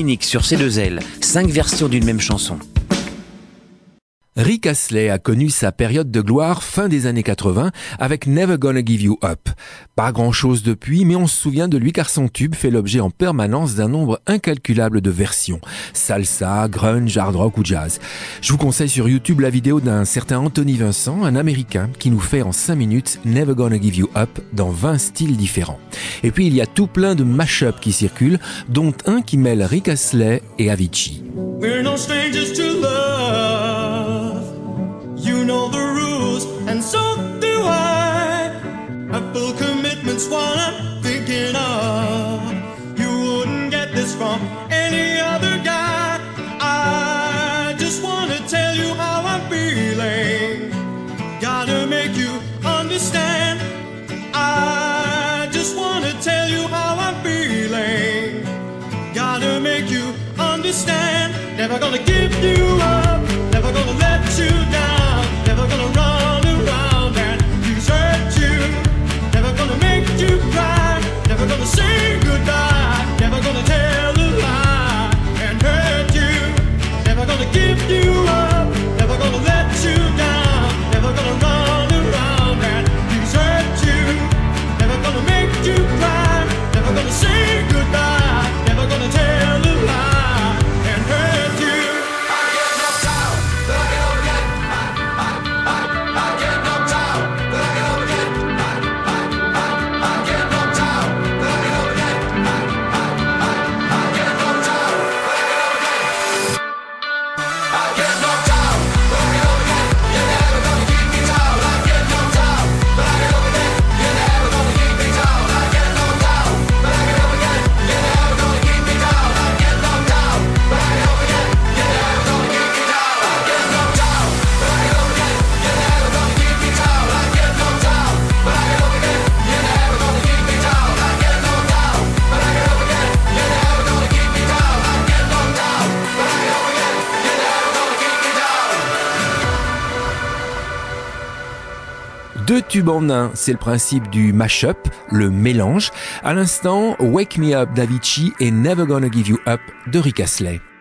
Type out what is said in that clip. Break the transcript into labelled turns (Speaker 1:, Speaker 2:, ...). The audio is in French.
Speaker 1: unique sur ses deux ailes, 5 versions d'une même chanson.
Speaker 2: Rick Astley a connu sa période de gloire fin des années 80 avec Never Gonna Give You Up. Pas grand-chose depuis, mais on se souvient de lui car son tube fait l'objet en permanence d'un nombre incalculable de versions. Salsa, grunge, hard rock ou jazz. Je vous conseille sur YouTube la vidéo d'un certain Anthony Vincent, un Américain, qui nous fait en 5 minutes Never Gonna Give You Up dans 20 styles différents. Et puis il y a tout plein de mash-up qui circulent, dont un qui mêle Rick Astley et Avicii.
Speaker 3: We're no strangers to love. You know the rules, and so do I. A full commitment's what I'm thinking of. You wouldn't get this from any other guy. I just wanna tell you how I'm feeling. Gotta make you understand. I just wanna tell you how I'm feeling. Gotta make you understand. Never gonna give you up. Never gonna let you down. Never gonna run around and desert you. Never gonna make you cry. Never gonna say goodbye. Never gonna tell a lie and hurt you. Never gonna give you up. Never gonna let you down. Never gonna run around and desert you. Never gonna make you cry. Never gonna say goodbye. Never gonna tell a lie and hurt you.
Speaker 2: Deux tubes en un, c'est le principe du mash-up, le mélange. À l'instant, Wake Me Up d'Avicii et Never Gonna Give You Up de Rick Astley.